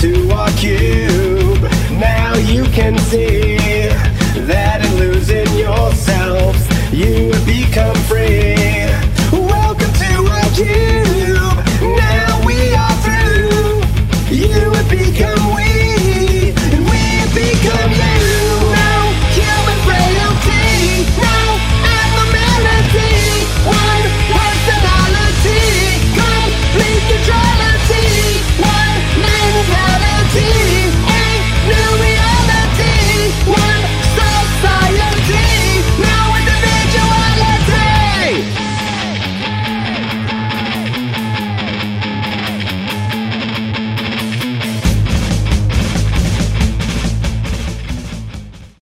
to our cube. Now you can see that in losing yourselves, you have become free.